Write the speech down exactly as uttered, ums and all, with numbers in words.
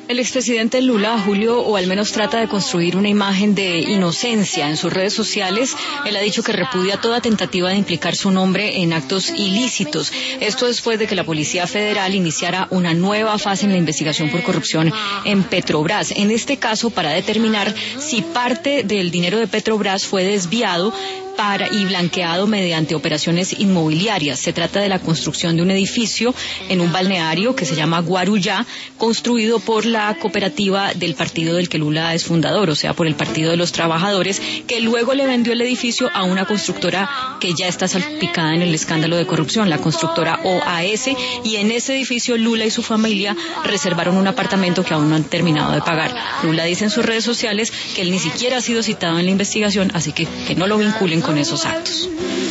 El expresidente Lula, Julio, o al menos trata de construir una imagen de inocencia en sus redes sociales. Él ha dicho que repudia toda tentativa de implicar su nombre en actos ilícitos. Esto después de que la Policía Federal iniciara una nueva fase en la investigación por corrupción en Petrobras. En este caso, para determinar si parte del dinero de Petrobras fue desviado para y blanqueado mediante operaciones inmobiliarias. Se trata de la construcción de un edificio en un balneario que se llama Guarujá, construido por la cooperativa del partido del que Lula es fundador, o sea, por el Partido de los Trabajadores, que luego le vendió el edificio a una constructora que ya está salpicada en el escándalo de corrupción, la constructora O A S, y en ese edificio Lula y su familia reservaron un apartamento que aún no han terminado de pagar. Lula dice en sus redes sociales que él ni siquiera ha sido citado en la investigación, así que que no lo vinculen con esos actos.